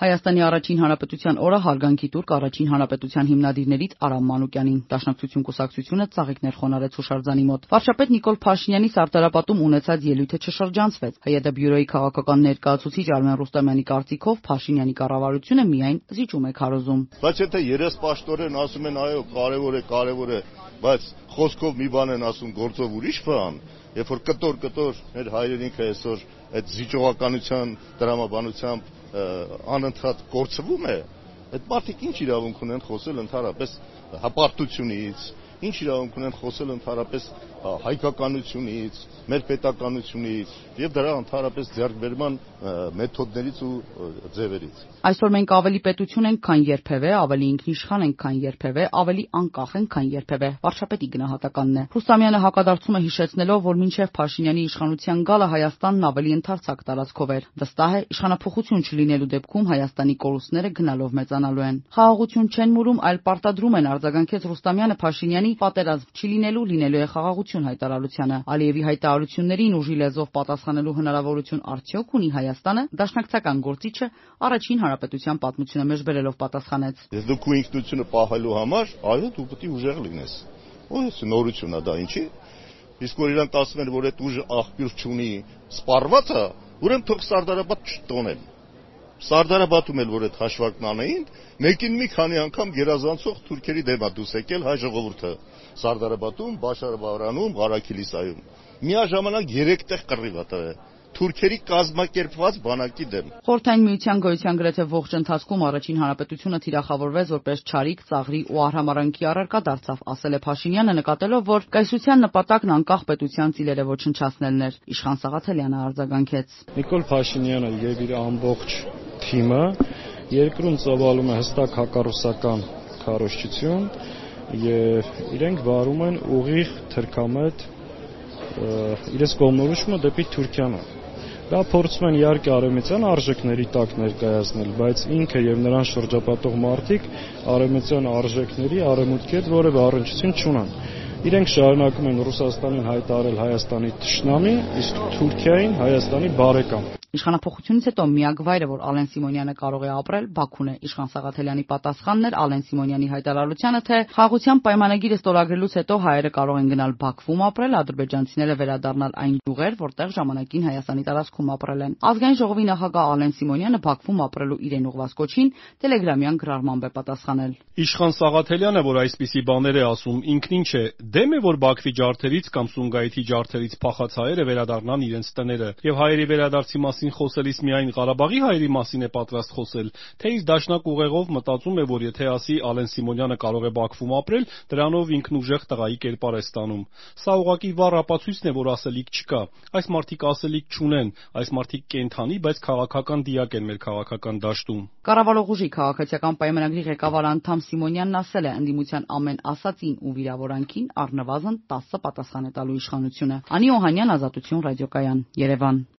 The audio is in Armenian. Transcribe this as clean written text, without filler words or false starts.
Հայաստանի առաջին հանրապետության օրը հարգանքի տուրք առաջին հանրապետության հիմնադիրներից Արամ Մանուկյանին։ Դաշնակցություն կուսակցությունը ծաղիկներ խոնարհեց հուշարձանի մոտ։ Վարչապետ Նիկոլ Փաշինյանի սարդարապատում ունեցած ելույթը չշրջանցվեց։ ՀՅԴ բյուրոյի քաղաքական ներկայացուցիչ Արմեն Ռուստամյանի կարծիքով Փաշինյանի կառավարությունը միայն զիջում է քարոզում։ Բայց եթե երեսպաշտորեն ասում են այո, կարևոր է, բայց խոսքով մի բան են ասում, գործով ուրիշ բան, երբ որ կտոր մեր հայրենիքը այսօր այդ զիջողականության տրամաբանությամբ անընդհատ կորցվում է, այդ մարդիկ ինչ իրավունք ունեն խոսել ընդհանրապես հպարտությունից, ինչ իրավունք ունեն խոսել ընդհանրապես հայկականությունից, մեր պետականությունից եւ դրա ընդհանրապես ձեռքբերման մեթոդներից ու ձևերից։ Այսօր մենք ավելի պետություն ենք, քան երբևէ, ավելի ինքնիշխան ենք, քան երբևէ, ավելի անկախ ենք, քան երբևէ, վարչապետի գնահատականն է։ Ռուստամյանը հակադարձում է հիշեցնելով, որ մինչև Փաշինյանի իշխանության գալը Հայաստանն ավելի ընդարձակ տարածքով էր։ Վստահ է, իշխանափոխություն չլինելու դեպքում Հայաստանի կորուստները գնալով մեծանալու են։ Խաղաղություն չեն մուրում, այլ պարտադրում են, արձագանքեց Ռուստամյանը Փաշինյանի պատերազմ լինելու է խաղաղություն հայտարարությանը։ Ալիևի հայտարարություններին ուժի լեզվով պատասխանելու հնարավորություն արդյոք ունի Հայաստանը։ Դաշնակցական գործիչը առաջին հանրապետության պատմությունը մեզ բերելով պատասխանեց. Ես դու քո ինքնությունը պահելու համար, այո, դու պետք է ուժեղ լինես։ Ո՞ս նորությունն է դա, ինչի՞։ Իսկ որ իրանք ասում են, որ այդ ուժը աղբյուր չունի, սպառված է, ուրեմն թող Սարդարապատ չտոնեն։ Սարդարապատում էլ որ այդ հաշվարկն անեին, մեկին մի քանի անգամ գերազանցող թուրքերի դեմ է դուս եկել հայ ժողովուրդը։ Սարդարապատում, Բաշարաբարանում, Ղարաքիլիսայում։ Միաժամանակ 3 տեղ կռիվ է տվել թուրքերի կազմակերպված բանակի դեմ։ Խորհրդային միության գոյության գրեթե ողջ ընթացքում առաջին հանրապետությունը թիրախավորվեց որպես չարիք, ծաղրի ու արհամարանքի առարկա դարձավ, ասել է Փաշինյանը, նկատելով, որ կայսրության նպատակն անկախ պետության ծիլերը ոչնչացնելն էր։ Իշխան Սաղաթելյանը արձագանքեց. Նիկոլ Փաշինյանը եւ իր ամբողջ թիմը երկրում ծավալում է հստակ հակառուսական քարոզչություն եւ իրենք վարում են ուղիղ թրքամետ իրենց կողմնորոշումը դեպի Թուրքիանը։ Դա փորձում են իհարկե արևմտյան արժեքների տակ ներկայացնել, բայց ինքը եւ նրան շրջապատող մարդիկ արևմտյան արժեքների արևմուտքի հետ որևէ առնչություն չունեն։ Իրենք շարունակում են Ռուսաստանին հայտարարել Հայաստանի թշնամի, իսկ Թուրքիային Հայաստանի բարեկամ։ Իշխանափոխությունից հետո միակ վայրը, որ Ալեն Սիմոնյանը կարող է ապրել, Բաքուն է։ Իշխան Սաղաթելյանի պատասխանն էր Ալեն Սիմոնյանի հայտարարությանը, թե խաղաղության պայմանագիրը ստորագրելուց հետո հայերը կարող են գնալ Բաքվում ապրել, ադրբեջանցիները վերադառնալ այն գյուղեր, որտեղ ժամանակին Հայաստանի տարածքում ապրել են։ Ազգային ժողովի նախագահ Ալեն Սիմոնյանը Բաքվում ապրելու իրեն ուղղված կոչին տելեգրամյան գրառմամբ է պատասխանել։ Իշխան Սաղաթելյանը, որ այսպիսի բաներ է ասում, ինքն ինչ է, դեմ է, որ Բաքվի ջարդերից կամ Սումգայիթի ջարդերից փախած հայերը վերադառնան իրենց տները, եւ հայերի վերադարձի մասին խոսելիս միայն Ղարաբաղի հայերի մասին է պատրաստ խոսել, թե իսկ դաշնակ ուղեղով մտածում է, որ եթե ասի Ալեն Սիմոնյանը կարող է Բաքվում ապրել, դրանով ինքն ուժեղ տղայի կերպար է ստանում։ Սա ուղղակի վառ ապացույցն է, որ ասելիք չկա։ Այս մարդիկ ասելիք չունեն, այս մարդիկ կենթանի, բայց քաղաքական դիակ են մեր քաղաքական դաշտում։ Կառավարող ուժի քաղաքացիական պայմանագրի ղեկավար անդամ Սիմոնյանն ասել է, ընդդիմության ամեն ասածին ու վիրավորանքին առնվազն 10 պատասխան է տալու իշխանությունը։ Անի Օհանյան, Ազատություն ռադիոկայան, Երևան։